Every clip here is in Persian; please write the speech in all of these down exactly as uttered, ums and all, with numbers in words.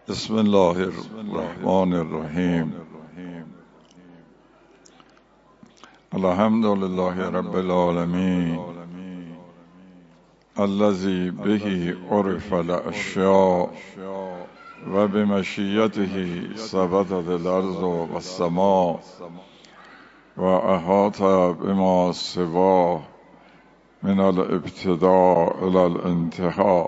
بسم الله الرحمن الرحیم. الحمد لله رب العالمین الذی به عرف الاشیاء و بمشیته ثبتت الارض و السماء و احاط بما سواه من الابتداء الى الانتهاء.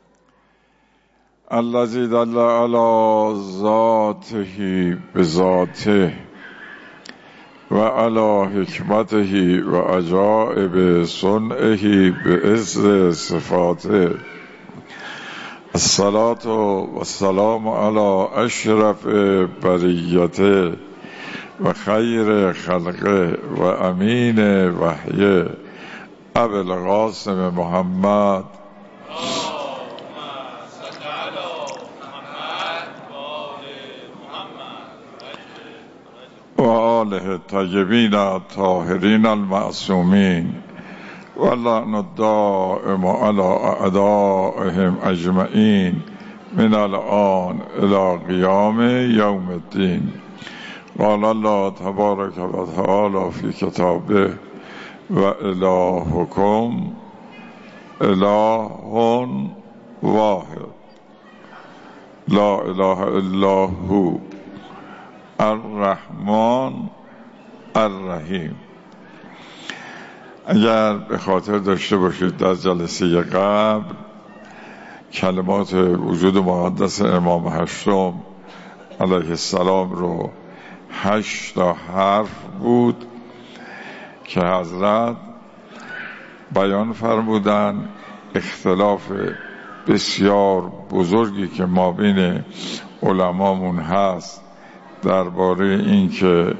الذي دل على ذاته بذاته و على حکمته و عجائب صنعه بعز صفاته. الصلاة والسلام على اشرف بریته و خیر خلقه و امین وحیه ابی القاسم محمد و آله الطیبین الطاهرین المعصومین و لعن الدائم علی اعدائهم اجمعین من الآن الی قیام یوم الدین. قال الله تبارک و تعالی فی کتابه و الهکم اله واحد لا اله الا هو الرحمن الرحیم. اگر به خاطر داشته باشید در جلسه قبل کلمات وجود مقدس امام هشتم علیه السلام رو هشت تا حرف بود که حضرت بیان فرمودن اختلاف بسیار بزرگی که مابین علمامون هست درباره این که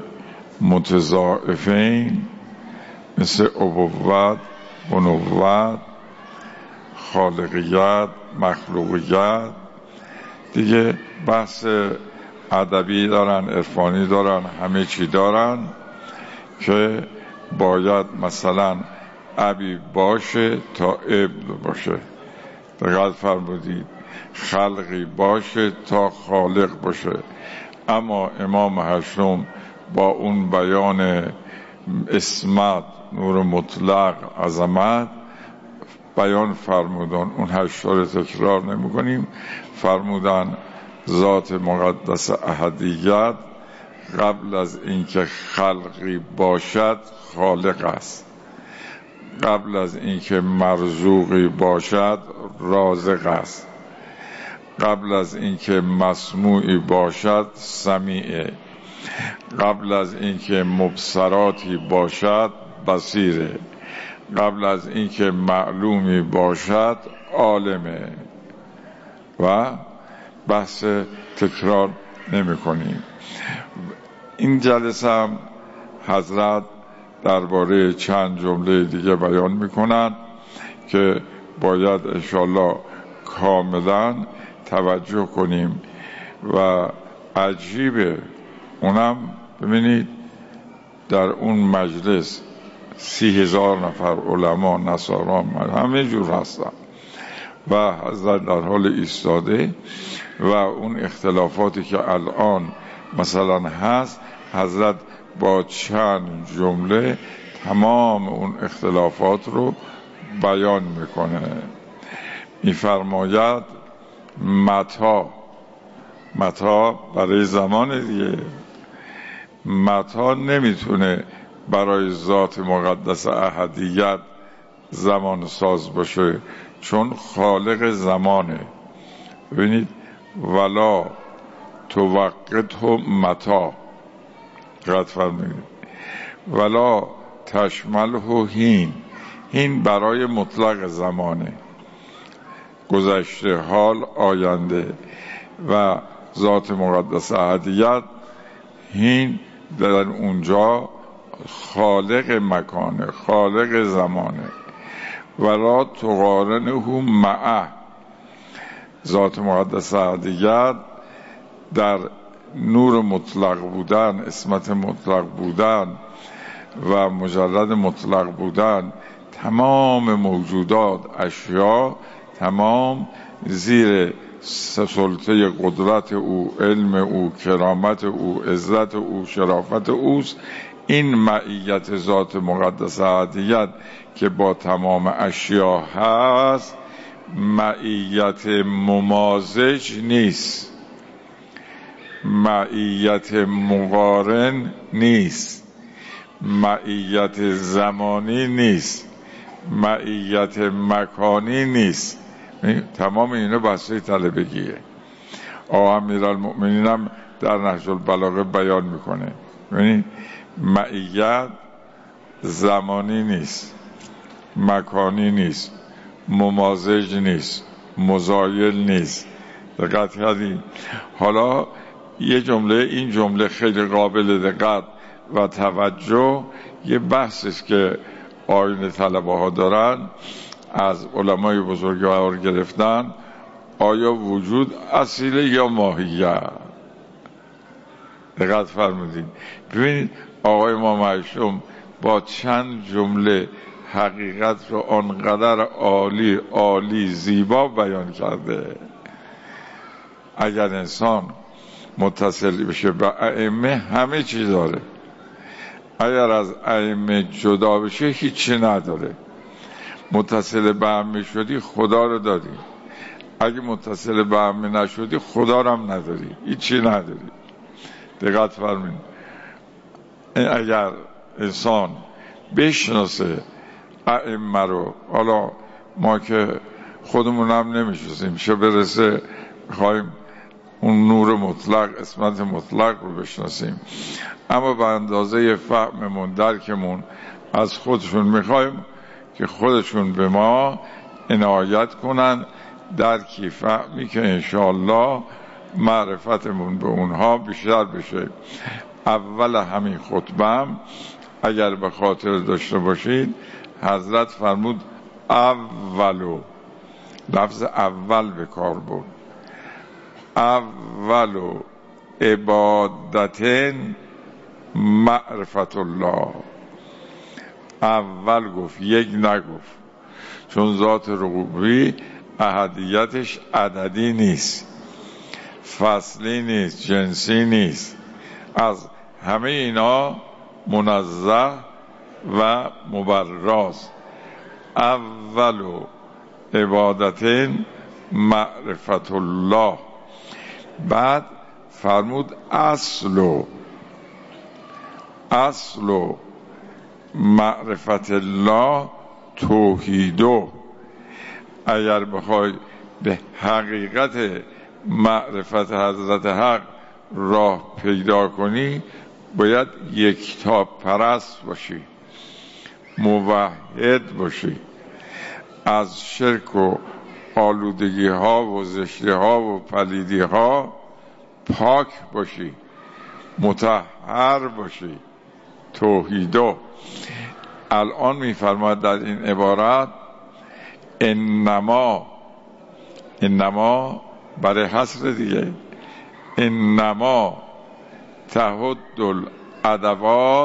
متضاعفین مثل ابوت، بنوت، خالقیت، مخلوقیت دیگه بحث ادبی دارن، عرفانی دارن، همه چی دارن که باید مثلا ابی باشه تا ابن باشه. دقیق فرمودید خلقی باشه تا خالق باشه. اما امام هشتم با اون بیان اسمت، نور مطلق، عظمت بیان فرمودن. اون هشت رو تکرار نمی کنیم. فرمودن ذات مقدس احدیت قبل از اینکه خلقی باشد خالق است، قبل از اینکه مرزوقی باشد رازق است، قبل از اینکه مسموعی باشد سمیعه، قبل از اینکه مبصراتی باشد بصیره، قبل از اینکه معلومی باشد عالمه. و بحث تکرار نمی کنیم. این جلسه هم حضرت درباره چند جمله دیگه بیان میکنند که باید انشالله کاملا توجه کنیم. و عجیبه اونم ببینید در اون مجلس سی هزار نفر علما، نصارا، همه جور هستن و حضرت در حال ایستاده و اون اختلافاتی که الان مثلا هست حضرت با چند جمله تمام اون اختلافات رو بیان میکنه. میفرماید متا، متا برای زمان دیگه، متا نمیتونه برای ذات مقدس احدیت زمان ساز باشه چون خالق زمانه. ببینید ولا توقته متا قد فرمید ولا تشمله هین، هین برای مطلق زمانه، گذشته، حال، آینده. و ذات مقدس احدیت هین در اونجا خالق مکانه، خالق زمانه. ولا تقارنه معه، ذات مقدس احدیت در نور مطلق بودن، اسمت مطلق بودن و مجرد مطلق بودن تمام موجودات، اشیا تمام زیر سلطه قدرت او، علم او، کرامت او، عزت او، شرافت اوست. این معیت ذات مقدس احدیت که با تمام اشیا هست معیت ممازج نیست، معیت مقارن نیست، معیت زمانی نیست، معیت مکانی نیست. تمام اینا بحثه طلبگیه. آقا امیرالمؤمنین هم در نهج البلاغه بیان میکنه. ببینید معیت زمانی نیست، مکانی نیست، ممازج نیست، مزایل نیست. دقت کردید؟ حالا یه جمله، این جمله خیلی قابل دقت و توجه، یه بحثی است که آیین طلبه ها دارن، از علمای بزرگوار گرفتن، آیا وجود اصیله یا ماهیت؟ دقت فرمودید؟ ببینید آقای امام معصوم با چند جمله حقیقت رو آنقدر عالی عالی زیبا بیان کرده. اگر انسان متصل بشه به ائمه همه چی داره، اگر از ائمه جدا بشه هیچی نداره. متصل به ائمه شدی خدا رو داری، اگه متصل به ائمه نشدی خدا رو هم نداری، هیچی نداری. دقت فرمایید. اگر انسان بشناسه ائمه رو، حالا ما که خودمون هم نمیشناسیم، چه برسه خواهیم اون نور مطلق، اسمت مطلق رو بشناسیم، اما به اندازه فهممون، درکمون از خودشون میخوایم که خودشون به ما عنایت کنن، درکی فهمی که انشاءالله معرفتمون به اونها بیشتر بشه. اول همین خطبم اگر به خاطر داشته باشید، حضرت فرمود اولو، لفظ اول به کار برد. اولو عبادتن معرفت الله. اول گفت، یک نگفت، چون ذات ربوبی احدیتش عددی نیست، فصلی نیست، جنسی نیست، از همه اینا منزه و مبراز. اولو عبادتن معرفت الله. بعد فرمود اصلو، اصلو معرفت الله توحیدو. اگر بخوای به حقیقت معرفت حضرت حق راه پیدا کنی، باید یکتا پرست باشی، موحد باشی، از شرک و آلودگی ها و زشتی ها و پلیدی ها پاک باشی، مطهر باشی. توحیدو. الان میفرماید در این عبارت انما، انما برای حصر دیگه، انما تهد الادوات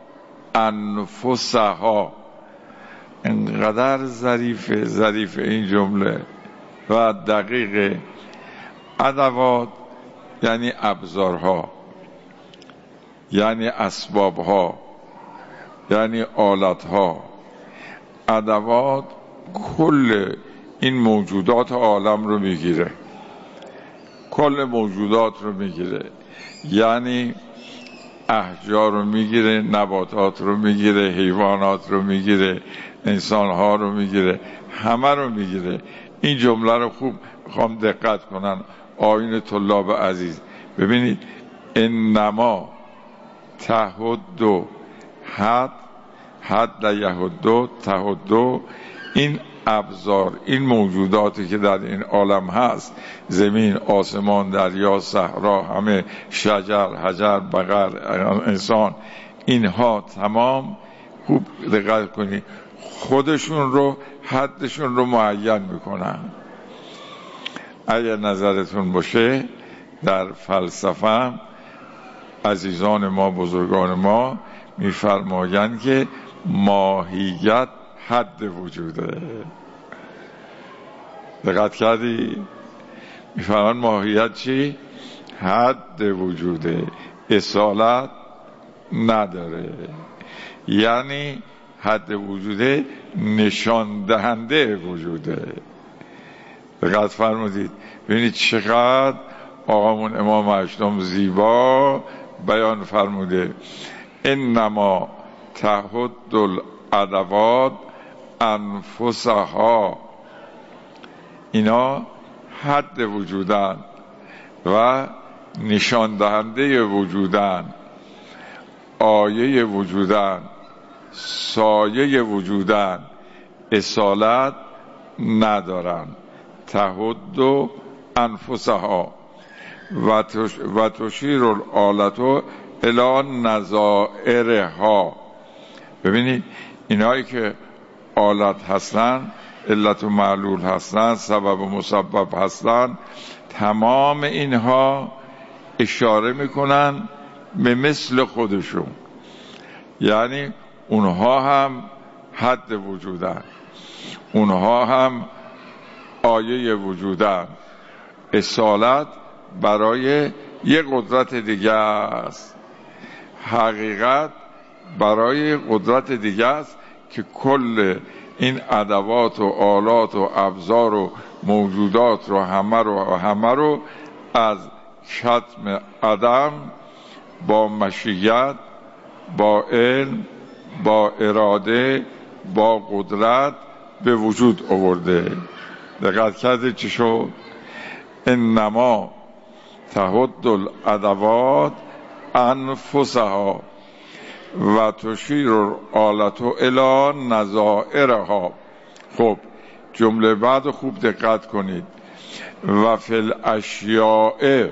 انفسها. انقدر ظریفه ظریف این جمله و دقیقه. ادوات یعنی ابزارها، یعنی اسبابها، یعنی آلتها. ادوات کل این موجودات عالم رو میگیره، کل موجودات رو میگیره، یعنی احجار رو میگیره، نباتات رو میگیره، حیوانات رو میگیره، انسانها رو میگیره، همه رو میگیره. این جمله رو خوب میخوام دقت کنن آیین طلاب عزیز. ببینید انما تهدو، حد حد یهدو، تهدو، این ابزار، این موجوداتی که در این عالم هست، زمین، آسمان، دریا، صحرا، همه شجر، حجر، بقر، انسان، اینها تمام خوب دقت کنید خودشون رو، حدشون رو معین میکنن. اگر نظرتون باشه در فلسفه عزیزان ما، بزرگان ما میفرمایند که ماهیت حد وجوده. دقت کردی؟ میفرمان ماهیت چی؟ حد وجوده، اصالت نداره. یعنی حد وجوده نشان دهنده وجوده. دقت فرمودید ببینید چقدر آقامون امام هشتم زیبا بیان فرموده. انما تحد الادوات انفسها، اینا حد وجودن و نشان دهنده وجودن، آیه وجودن، سایه وجودن، اصالت ندارن. تحد انفسها و تشیر الآلة الی نظائرها. ببینید اینایی که آلت هستن، علت و معلول هستن، سبب و مسبب هستن، تمام اینها اشاره میکنن به مثل خودشون. یعنی اونها هم حد وجودن، اونها هم آیه وجودن. اصالت برای یک قدرت دیگه است، حقیقت برای قدرت دیگه است که کل این ادوات و آلات و ابزار و موجودات رو همه رو همه رو از کتم عدم با مشیت، با علم، با اراده، با قدرت به وجود آورده. دقت کردید چی شد؟ انما تحد الادوات انفسها و تشیر الآلة الی نظائرها. خب جمله بعد خوب دقت کنید. و فی الاشیاء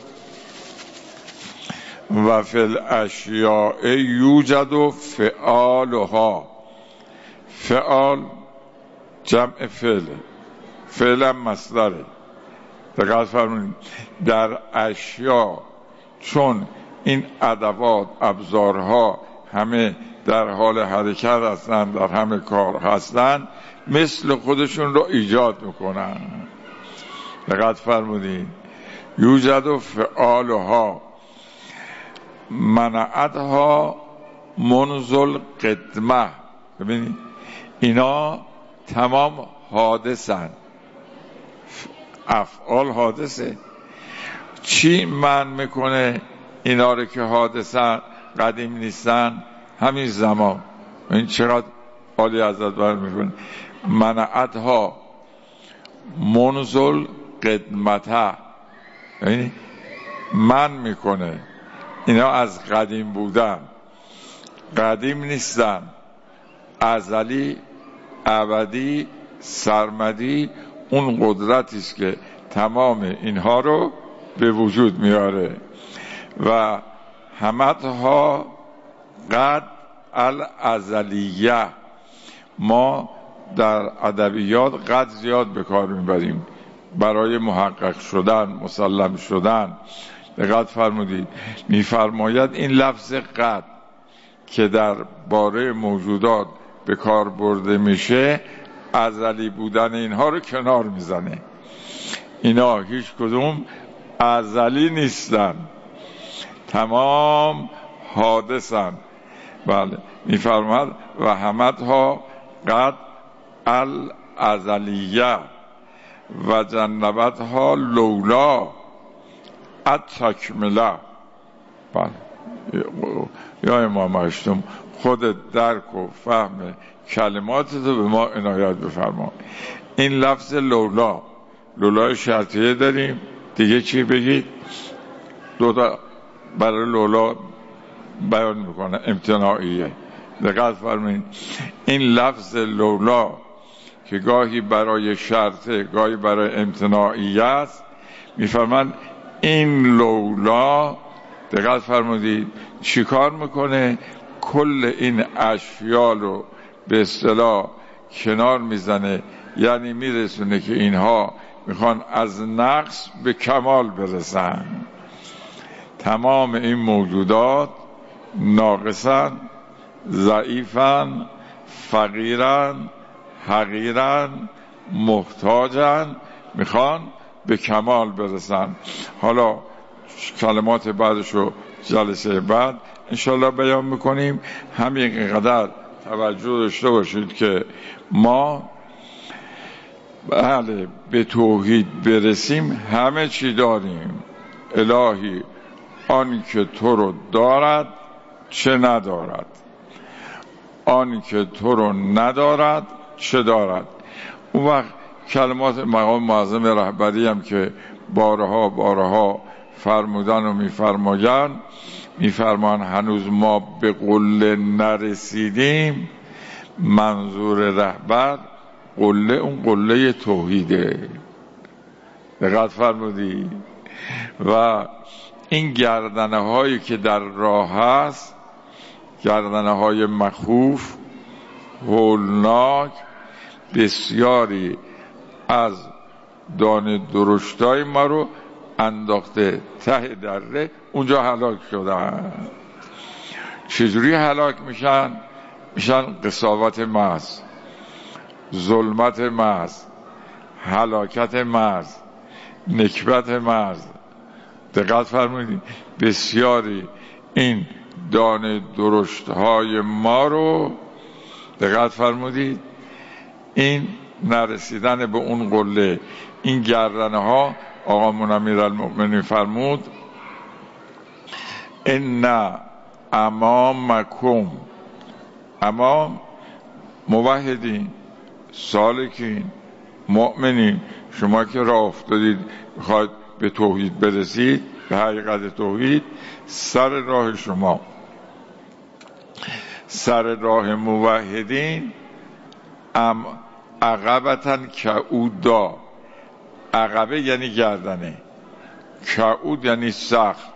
و فی الاشیاء یوجد فعالها. فعال جمع فعل، فعل هم مصدره. دقت فرمایید در اشیا، چون این ادوات ابزارها همه در حال حرکت هستند، در همه کار هستند، مثل خودشون رو ایجاد میکنن. دقت فرمودین یوجد فعالها منعتها منزل قدمه. ببینید اینا تمام حادثن، افعال حادثه. چی من میکنه اینا رو که حادثن، قدیم نیستن؟ همین زمان. این چقدر عالی حضرت بر میکنه. منعتها منزل قدمته، یعنی من میکنه اینا از قدیم بودن، قدیم نیستن، ازلی، ابدی، سرمدی. اون قدرتی است که تمام اینها رو به وجود میاره. و همتها قد الازلیه. ما در ادبیات قد زیاد به کار میبریم برای محقق شدن، مسلم شدن. دقت فرمودید میفرماید این لفظ قد که در باره موجودات به کار برده میشه، ازلی بودن اینها رو کنار میزنه. اینا هیچ کدوم ازلی نیستن، تمام حادثن. بله میفرماید و همتها قد الازلیه و جنبتها لولا التکمله. بله یا امام هشتم خود درک و فهم کلمات تو به ما عنایت بفرما. این لفظ لولا، لولا شرطیه داریم دیگه. چی بگید؟ دو تا برای لولا بیان میکنه، امتناعیه. دقت فرمایید این لفظ لولا که گاهی برای شرطه گاهی برای امتناعیه است، میفرمان این لولا، دقت فرمودید چی کار میکنه؟ کل این اشیا رو به اصطلاح کنار میزنه. یعنی میرسونه که اینها میخوان از نقص به کمال برسن. تمام این موجودات ناقصن، ضعیفن، فقیرن، حقیرن، محتاجن، میخوان به کمال برسن. حالا کلمات بعدشو جلسه بعد انشالله بیان میکنیم. همین قدر توجه داشته باشید که ما بله به توحید برسیم همه چی داریم. الهی آن که تو رو دارد چه ندارد، آن که تو رو ندارد چه دارد. اون وقت کلمات مقام معظم رهبری هم که بارها بارها فرمودن و میفرماین میفرمان هنوز ما به قله نرسیدیم. منظور رهبر قله اون قله توحیده. دقت فرمودی؟ و این گردنه هایی که در راه هست، گردنه های مخوف هولناک، بسیاری از دانه درشتای ما رو انداخته ته دره، اونجا هلاک شدن. چجوری هلاک میشن؟ میشن قساوت محض، ظلمت محض، هلاکت محض، نکبت محض. دقت فرمودید؟ بسیاری این دانه درشت های ما رو، دقت فرمودید، این نرسیدن به اون قله، این گردنه ها، آقا امیرالمؤمنین فرمود ان امامکم، امام موحدین، سالکین، مؤمنین، شما که راه افتادید میخواید به توحید برسید، به حقیقت توحید، سر راه شما، سر راه موحدین ام عقبتن کعودا. عقبه یعنی گردنه، کعود یعنی سخت،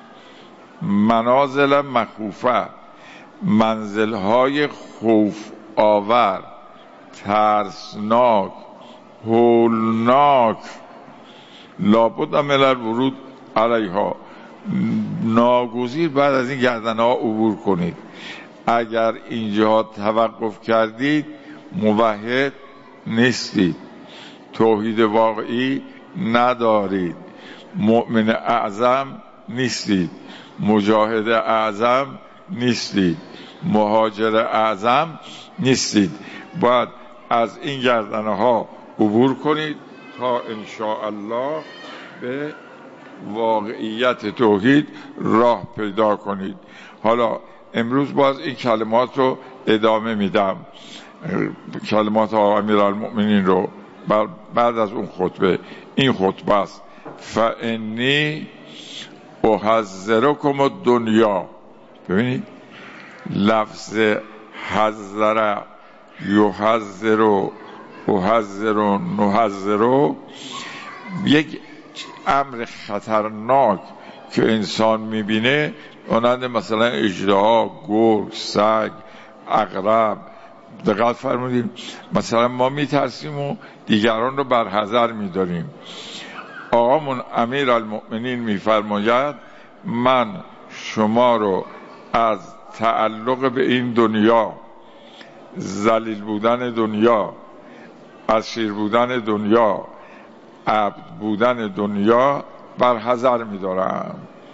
منازل مخوفه، منزلهای خوف آور، ترسناک، هولناک، لابد من الورود علیها، ناگزیر بعد از این گردنه ها عبور کنید. اگر اینجا توقف کردید موحد نیستید، توحید واقعی ندارید، مؤمن اعظم نیستید، مجاهد اعظم نیستید، مهاجر اعظم نیستید. باید از این گردنه ها عبور کنید تا انشاءالله به واقعیت توحید راه پیدا کنید. حالا امروز باز این کلمات رو ادامه میدم، کلمات آقا امیرالمؤمنین رو بعد از اون خطبه. این خطبه است: فانی احذرکم الدنیا. ببینید لفظ حذر، یحذر، احذر، نحذر، یک امر خطرناک که انسان میبینه، مانند مثلا اژدها، گرگ، سگ، عقرب. دقت فرمودیم؟ مثلا ما میترسیم و دیگران رو برحذر میداریم. آقامون امیرالمؤمنین میفرماید من شما رو از تعلق به این دنیا، ذلیل بودن دنیا، اسیر بودن دنیا، عبد بودن دنیا برحذر میدارم.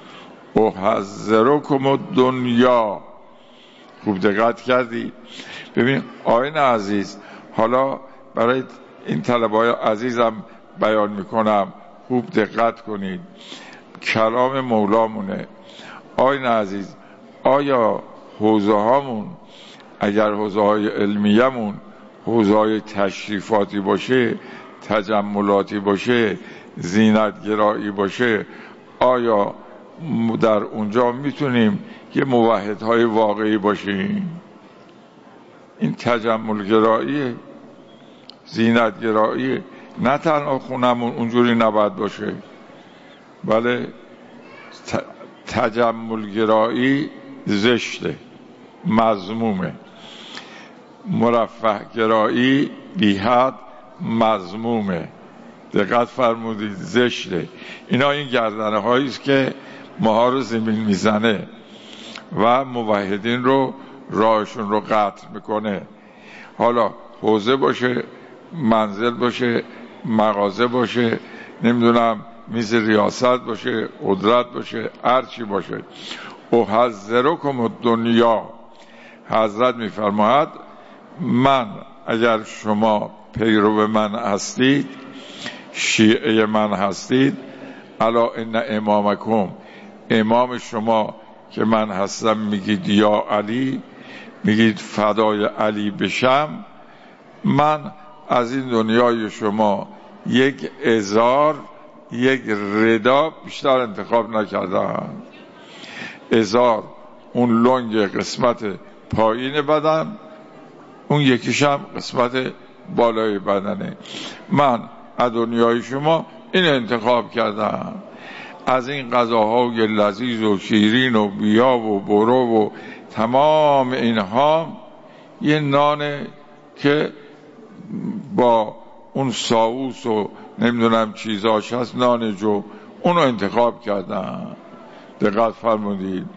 احذرکم الدنیا. خوب دقت کردی؟ ببین آیین عزیز، حالا برای این طلبه‌های عزیزم بیان میکنم، خوب دقت کنید. کلام مولامونه. آیین عزیز، آیا حوزه هامون اگر حوزه های علمیه‌مون حوزه های تشریفاتی باشه، تجملاتی باشه، زینتگرایی باشه، آیا در اونجا میتونیم یه موحدهای واقعی باشیم؟ این تجملگرایی، زینتگرایی، نه تنها خونمون اونجوری نباید باشه، بله تجملگرایی زشته، مذمومه، مرفه گرایی بی حد مذمومه. دقت فرمودید؟ زشته. اینا این گردنه هایی است که ماها رو زمین میزنه و موحدین رو راهشون رو قطع میکنه. حالا حوزه باشه، منزل باشه، مغازه باشه، نمیدونم میز ریاست باشه، قدرت باشه، هر چی باشه. احذرکم الدنیا، حضرت میفرماید من اگر شما پیرو من هستید، شیعه من هستید، الا ان امامکم، امام شما که من هستم، میگید یا علی، میگید فدای علی بشم، من از این دنیای شما یک ازار، یک ردا بیشتر انتخاب نکردم. ازار اون لنگ قسمت پایین بدن، اون یکیشم قسمت بالای بدنه. من از دنیای شما این انتخاب کردم. از این غذاهای لذیذ و شیرین و بیا و برو و تمام اینها، یه نانه که با اون ساوس و نمیدونم چیزاش هست، نان جو، اونو انتخاب کردم. دقت فرمودید.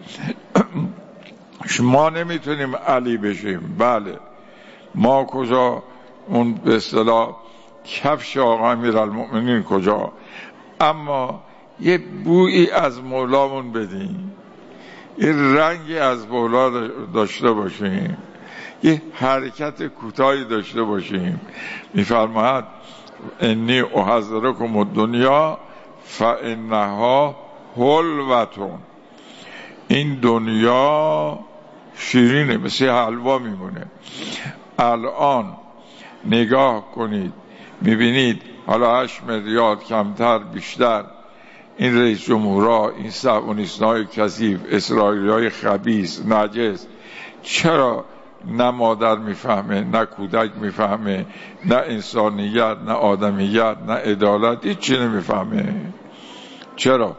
ما نمیتونیم علی بشیم، بله، ما کجا اون به اصطلاح کفش آقا امیرالمؤمنین کجا، اما یه بویی از مولامون بدیم، یه رنگی از مولا داشته باشیم، یه حرکت کوتاهی داشته باشیم. میفرماید انی احذرکم الدنیا فانها حلوتون، این دنیا شیرینه، مثل حلوا میمونه. الان نگاه کنید میبینید حالا هشت میلیارد کمتر بیشتر این رئیس جمهورها، این صهیونیست‌های کثیف، اسرائیلی‌های خبیث نجس، چرا نه مادر میفهمه، نه کودک میفهمه، نه انسانیت، نه آدمیت، نه عدالت، هیچی نمیفهمه؟ چرا؟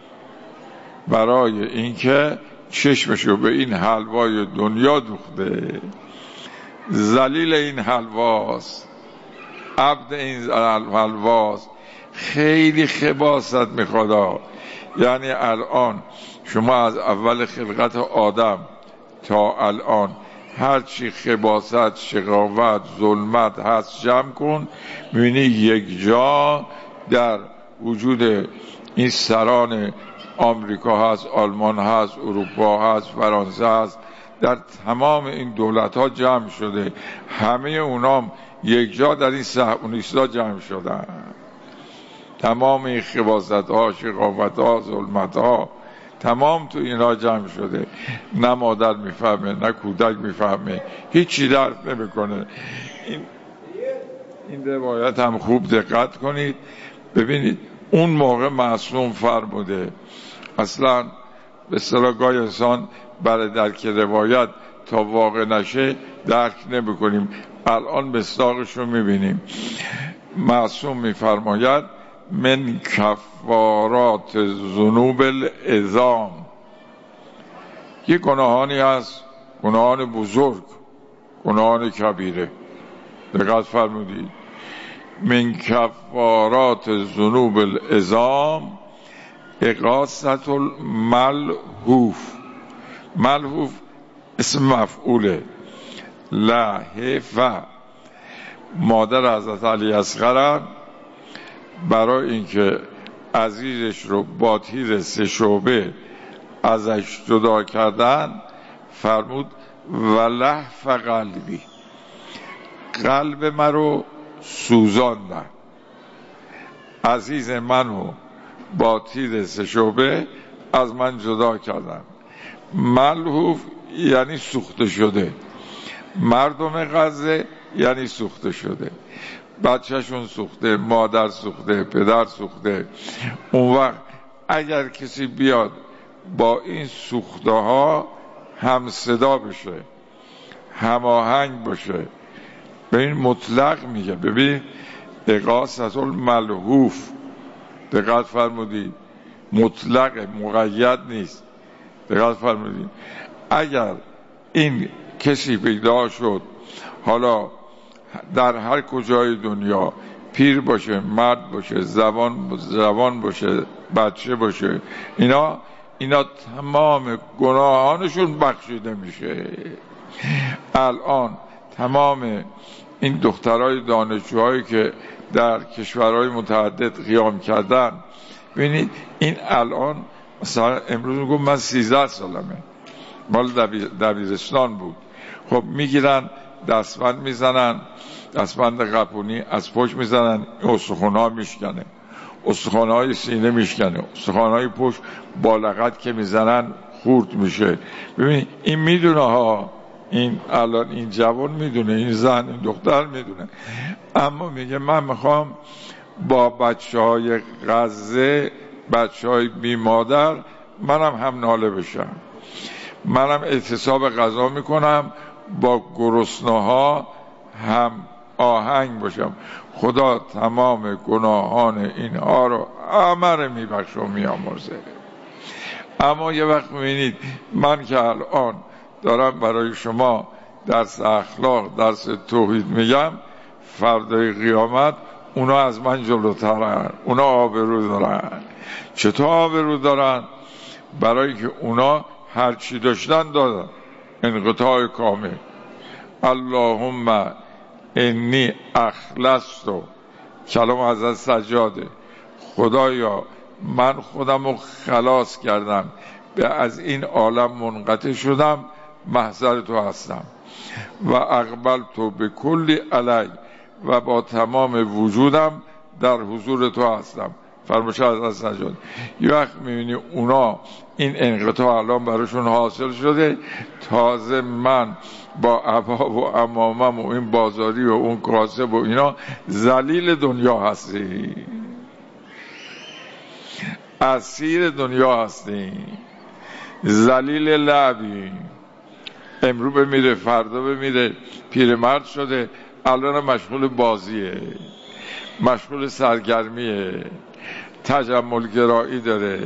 برای اینکه چشمشو به این حلوای دنیا دوخته، ذلیل این حلواست، عبد این حلواست. خیلی خباثت میخواد. یعنی الان شما از اول خلقت آدم تا الان هرچی خباثت، شقاوت، ظلمت هست جمع کن، میبینی یک جا در وجود این سران آمریکا هست، آلمان هست، اروپا هست، فرانسه هست، در تمام این دولت ها جمع شده. همه اونام یک جا در این صهیونیست‌ها جمع شدن. تمام این خباثت ها، شقاوت ها، ظلمت ها، تمام تو اینا جمع شده. نه مادر میفهمه، نه کودک میفهمه، هیچی درک نمیکنه. این این روایت هم خوب دقت کنید ببینید. اون موقع معصوم فرموده. اصلا به اصطلاح گاهی انسان برای درک روایت تا واقع نشه درک نمیکنیم. الان مصداقش رو میبینیم. معصوم میفرماید من کفارات ذنوب العظام، یه گناهانی هست، گناهان بزرگ، گناهان کبیره. دقت فرمودید. من کفارات ذنوب العظام اغاثة الملهوف. ملهوف اسم مفعوله. لهف مادر حضرت علی اصغر برای اینکه عزیزش رو با تیر سه شعبه ازش جدا کردن فرمود ولهف قلبی، قلب من رو سوزاندن، عزیز منو با تیر سه شعبه از من جدا کردن. ملهوف یعنی سوخته شده. مردم غزه یعنی سوخته شده. بچهشون سوخته، مادر سوخته، پدر سوخته. اون وقت اگر کسی بیاد با این سوخته ها هم صدا بشه، هماهنگ باشه، به این مطلق میگه. ببین اغاثة الملهوف، دقت فرمودید، مطلق، مقید نیست. دقت فرمودید. اگر این کسی پیدا شد، حالا در هر کجای دنیا، پیر باشه، مرد باشه، زوان زوان باشه، بچه باشه، اینا اینا تمام گناهانشون بخشیده میشه. الان تمام این دخترای دانشجوهایی که در کشورهای متعدد قیام کردن. ببینید این الان مثلا امروز میگم من سیزده سالمه، مال دبیرستان بود. خب میگیرن دستبند میزنن، دستبند قپونی از پشت میزنن، استخوان‌ها میشکنه، استخوان‌های سینه میشکنه، استخوان‌های پشت با لغت که میزنن خورد میشه. ببین این میدونه ها، این الان این جوان میدونه، این زن این دختر میدونه، اما میگه من میخوام با بچه های غزه، بچه های بی مادر منم هم ناله بشم، منم اعتصاب غذا میکنم، با گرسنه‌ها هم آهنگ باشم. خدا تمام گناهان اینها رو همه میبخشه و میامرزه. اما یه وقت میبینید من که الان دارم برای شما درس اخلاق، درس توحید میگم، فردای قیامت اونا از من جلوترن، اونا آبرو دارن. چطور آبرو دارن؟ برای که اونا هر چی داشتن دادن، انقطاع کامل. اللهم انی اخلصتو، کلام حضرت سجاده، خدایا من خودم رو خلاص کردم، به از این عالم منقطع شدم، محضر تو هستم. و اقبل تو به کلی علی، و با تمام وجودم در حضور تو هستم. فرمایش حضرت سجاده. یه وقت میبینی اونا این انقطاع الان براشون حاصل شده، تازه من با عبا و امامم و این بازاری و اون کاسب و اینا ذلیل دنیا هستی، اسیر دنیا هستی، ذلیل لعبی. امرو بمیره، فردا بمیره، پیرمرد شده، الان مشغول بازیه، مشغول سرگرمیه، تجمل گرایی داره،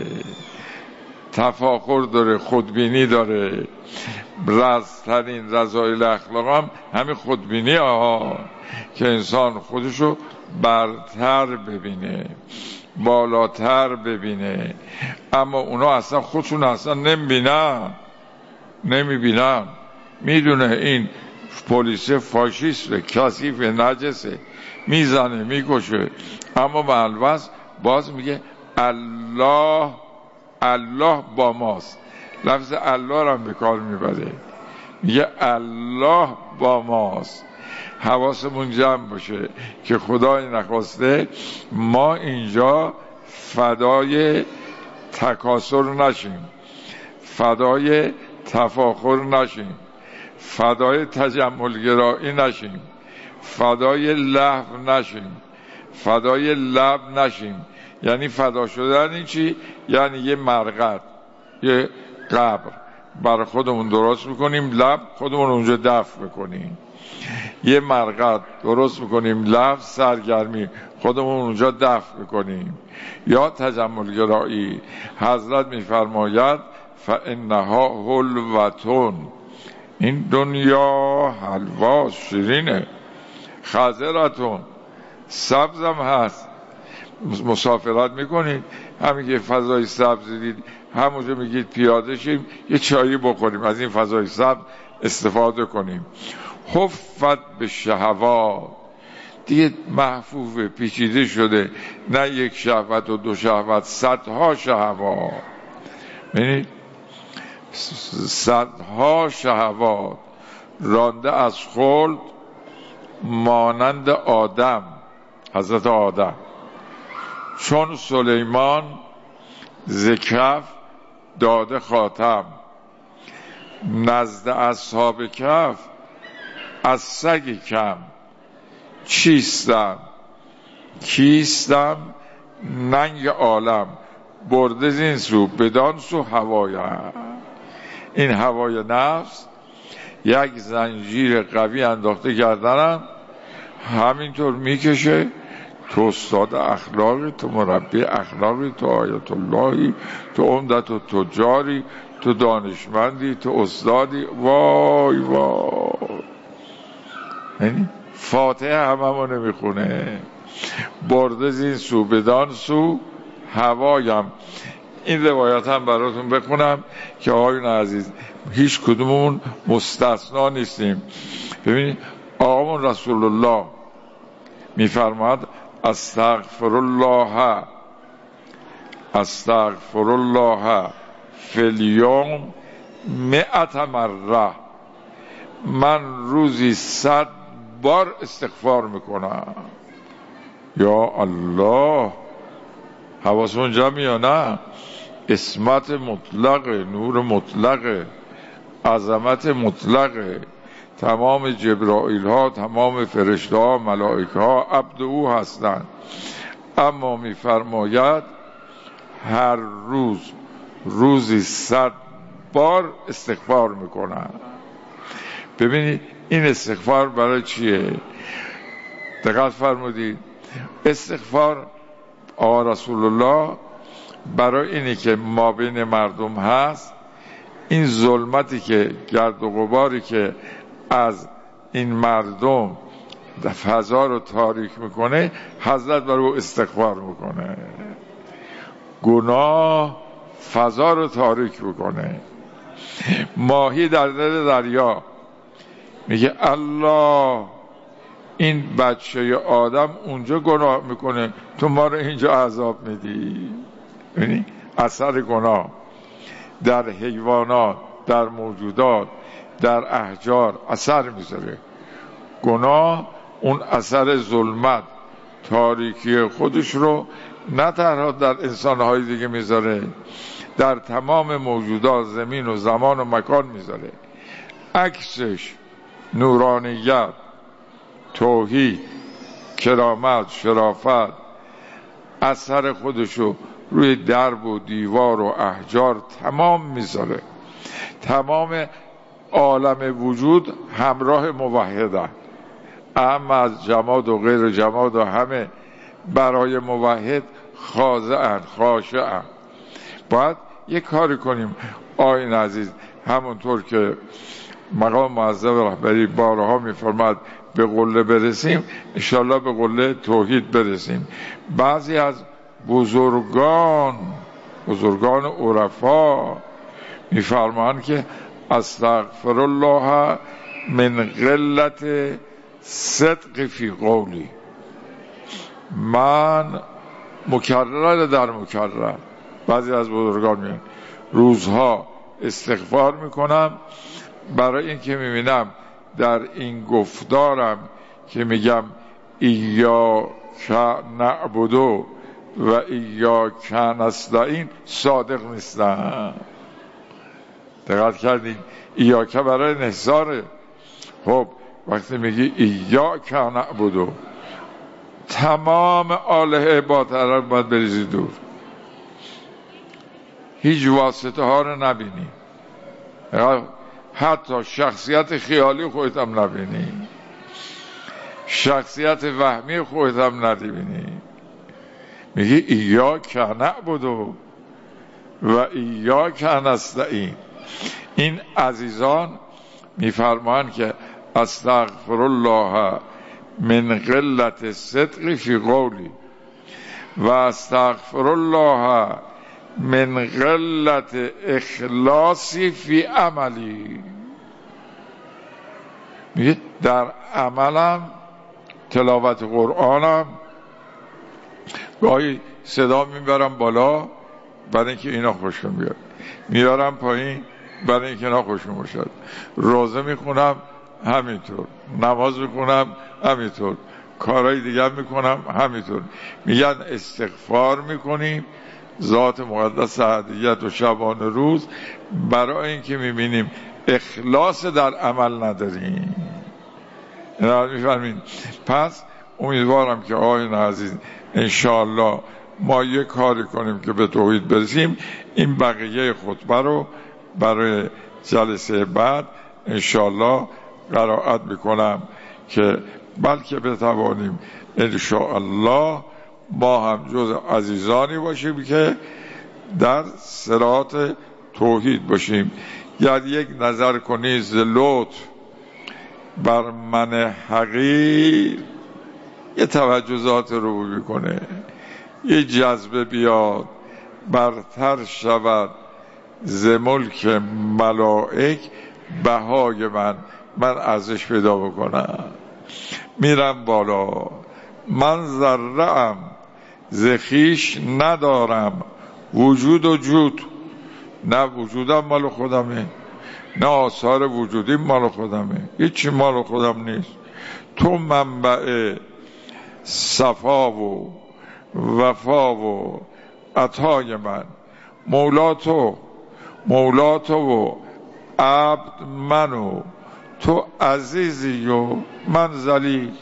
تفاخر داره، خودبینی داره. رزترین رذایل اخلاق هم همین خودبینی ها، که انسان خودشو برتر ببینه، بالاتر ببینه. اما اونا اصلا خودشون اصلا نمیبینن، نمیبینن. میدونه این پلیس فاشیسته، کثیف، نجسه، میزنه، میکشه، اما معلومه باز میگه الله، الله با ماست. لفظ الله رو هم به کار میبره، میگه الله با ماست. حواسمون جمع باشه که خدای نخواسته ما اینجا فدای تکاسر نشیم، فدای تفاخر نشیم، فدای تجملگرایی نشیم، فدای لهو نشیم، فدای لب نشیم. یعنی فدا شدن این چی؟ یعنی یه مرقد، یه قبر برای خودمون درست میکنیم، لب خودمون اونجا دفن میکنیم. یه مرقد درست میکنیم، لب سرگرمی خودمون اونجا دفن میکنیم. یا تجملگرایی، حضرت میفرماید فانها حلوتون، این دنیا حلوا شیرینه، خضرتون سبزم هست. مسافرت میکنید، همین که فضای سبز دید همونجا میگید پیاده شیم یه چایی بخوریم، از این فضای سبز استفاده کنیم. حفت به شهوات، دیگه محفوظ پیچیده شده، نه یک شهوت و دو شهوت، صدها شهوات. ببینید صدها شهوات رانده از خلد مانند آدم، حضرت آدم، چون سلیمان زکف داده خاتم، نزد اصحاب کف از سگ کم، چیستم کیستم ننگ عالم، برده زین سو بدان سو هوایم. این هوای نفس یک زنجیر قوی انداخته گردنم، همینطور میکشه. تو استاد اخلاقی، تو مربی اخلاقی، تو آیت اللهی، تو عمدت و تجاری، تو دانشمندی، تو استادی. وای وای، یعنی فاتحه هممو نمیخونه. برده زین سو بدان سو هوایم. این روایت هم براتون بخونم که آقایون عزیز هیچ کدوممون مستثنا نیستیم. ببینید آقامون رسول الله میفرماد استغفر الله استغفر الله فی الیوم مئت مره، من روزی صد بار استغفار میکنم. یا الله، حواسون جمعی یا نه؟ اسمت مطلق، نور مطلق، عظمت مطلق، تمام جبرائیل ها، تمام فرشته ها، ملائکه ها عبد او هستند. اما میفرماید هر روز روزی صد بار استغفار میکنن. ببینید این استغفار برای چیه؟ دقت فرمودید؟ استغفار آقا رسول الله برای اینی که ما بین مردم هست، این ظلمتی که گرد و غباری که از این مردم فضا رو تاریک میکنه، حضرت برای او استغفار میکنه. گناه فضا رو تاریک میکنه. ماهی در دل دریا میگه الله، این بچه آدم اونجا گناه میکنه، تو ما رو اینجا عذاب میدی. یعنی اثر گناه در حیوانات، در موجودات، در احجار اثر میذاره. گناه اون اثر ظلمت، تاریکی خودش رو نه تنها در انسانهای دیگه میذاره، در تمام موجودات، زمین و زمان و مکان میذاره. عکسش نورانیت، توحید، کرامت، شرافت، اثر خودشو روی درب و دیوار و احجار تمام میذاره. تمام عالم وجود همراه موحده، اما از جماد و غیر جماد و همه برای موحد خاضعن، خاشعن. باید یک کاری کنیم آیین عزیز، همونطور که مقام معظم رهبری بارها میفرماد به قله برسیم، انشالله به قله توحید برسیم. بعضی از بزرگان بزرگان عرفا میفرمان که استغفر الله من قلت صدق فی قولی، من مکرر در مکرر، بعضی از بزرگان میگن روزها استغفار میکنم برای این که میبینم در این گفتارم که میگم ایاک نعبدو و ایاک نستعین صادق نیستم. دقت کردین؟ ایاک برای نحصاره. خب وقتی میگی ایاک نعبدو، تمام آلهه باطل باید بریزی دور، هیچ واسطه ها رو نبینی، حتی شخصیت خیالی خودت هم نبینی، شخصیت وهمی خودت هم نبینی. میگی ایاک نعبدو و ایاک نستعین. این عزیزان میفرمان که استغفر الله من قلت صدق فی قولی و استغفر الله من قلت اخلاصی فی عملی. میگه در عملم، تلاوت قرآنم، گاهی صدا میبرم بالا برای اینکه اینا خوشم بیاد، میارم پایین برای اینکه اینا خوشم باشد، روزه میخونم همینطور، نماز میخونم همینطور، کارهای دیگه میکنم همینطور. میگن استغفار میکنیم ذات مقدس هدیت و شبانه روز، برای اینکه میبینیم اخلاص در عمل نداریم. میفهمین؟ پس امیدوارم که آقایان عزیز انشاءالله ما یک کاری کنیم که به توحید برسیم. این بقیه خطبه رو برای جلسه بعد انشاءالله قرائت میکنم که بلکه بتوانیم انشاءالله ما هم جز عزیزانی باشیم که در صراط توحید باشیم. یعنی یک نظر کنید ز لطف بر من حقیر، یه توجهات رو میکنه، یه جذبه بیاد برتر شود ز ملک ملائک بهای من، من ارزش پیدا بکنم، میرم بالا، من ذره‌ام ز خویش ندارم وجود و جود، نه وجودم مال خودمه نه آثار وجودی مال خودمه، هیچی مال خودم نیست. تو منبع صفا و وفا و عطای من، مولا تو مولا تو و عبد منو، تو عزیزی و من ذلیل.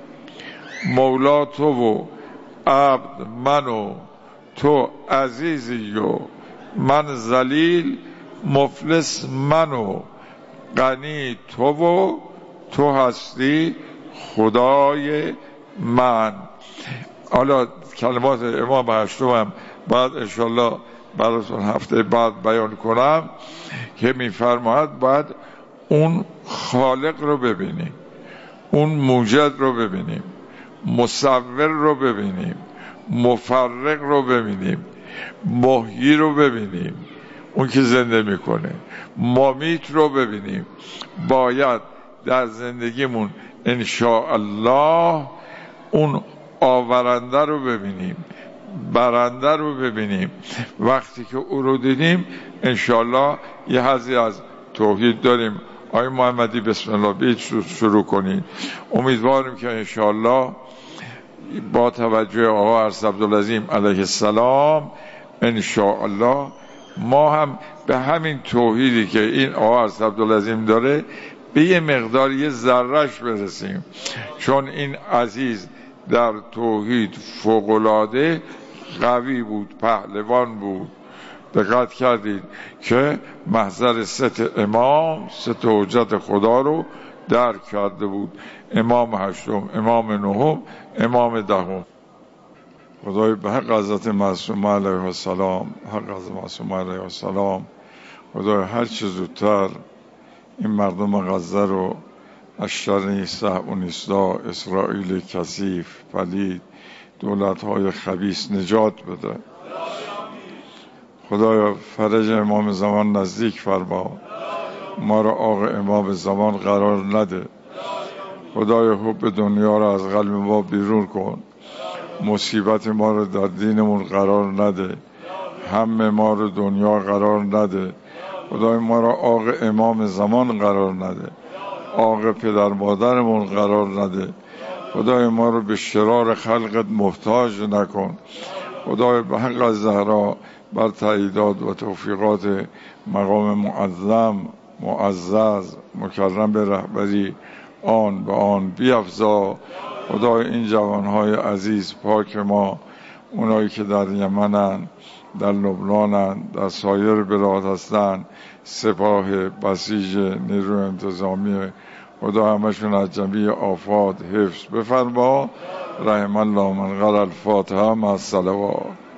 مولا تو و عبد منو، تو عزیزی و من ذلیل. مفلس منو غنی تو و تو هستی خدای من. حالا کلمات امام هشتم هم بعد انشالله براتون هفته بعد بیان کنم که میفرماید باید اون خالق رو ببینیم، اون موجد رو ببینیم، مصور رو ببینیم، مفرق رو ببینیم، محیی رو ببینیم، اون که زنده میکنه، ممیت رو ببینیم. باید در زندگیمون انشاءالله اون آورنده رو ببینیم، برنده رو ببینیم. وقتی که او رو دیدیم انشاءالله یه حظی از توحید داریم. آقای محمدی بسم الله بیت شروع کنید. امیدواریم که انشاءالله با توجه آقا ارس عبدالعظیم علیه السلام انشاءالله ما هم به همین توحیدی که این آقا ارس عبدالعظیم داره به یه مقدار یه ذرهش برسیم، چون این عزیز در توحید فوق‌العاده قوی بود، پهلوان بود. دقت کردید که محضر ست امام ست حجت خدا رو درک کرده بود، امام هشتم، امام نهم، امام دهم. خدای به حق حضرت معصومه علیه السلام، حق حضرت معصومه علیه السلام، خدای هر چه زودتر این مردم غزه رو از شر صهیونیست‌ها، اسرائیل کثیف پلید، دولت‌های خبیث نجات بده. خدایا فرج امام زمان نزدیک فرما، ما را آق امام زمان قرار نده. خدایا حب دنیا را از قلب ما بیرون کن، مصیبت ما رو در دینمون قرار نده، هم ما رو دنیا قرار نده. خدای ما را آق امام زمان قرار نده، آق پدر مادرمون قرار نده. خدای ما رو به شرار خلقت محتاج نکن. خدای به حق از زهرا بر تاییدات و توفیقات مقام معظم معزز مکرم به رهبری آن به آن بیفزا. خدای این جوانهای عزیز پاک ما، اونایی که در یمنن، در لبنانن، در سایر بلاد هستن، سپاه بسیج نیروی انتظامی، خدا همشون از جمعی آفات حفظ بفرما. رحم الله من قرأ الفاتحه مع الصلوات.